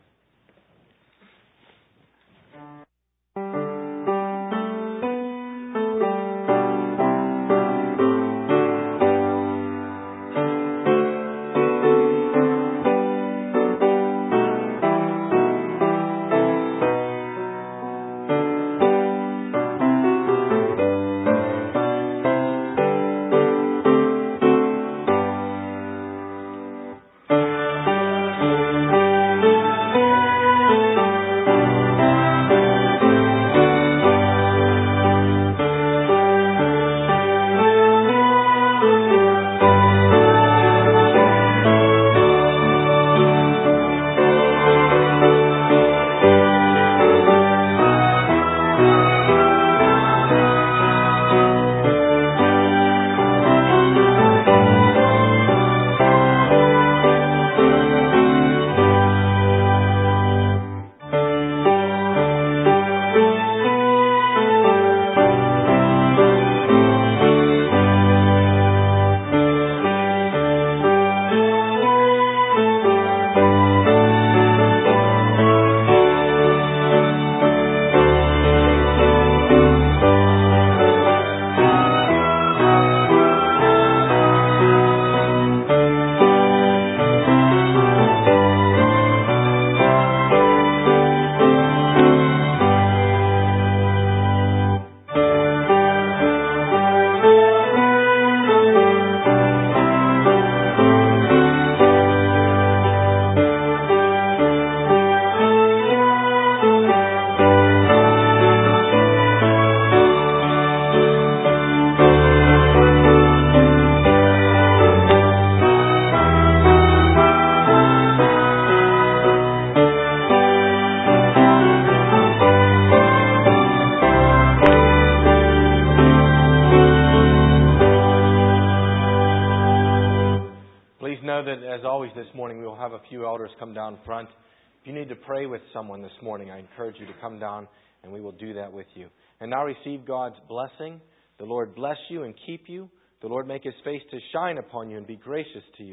This morning we will have a few elders come down front. If you need to pray with someone this morning, I encourage you to come down and we will do that with you. And now receive God's blessing. The Lord bless you and keep you. The Lord make His face to shine upon you and be gracious to you.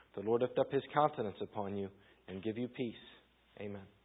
The Lord lift up His countenance upon you and give you peace. Amen.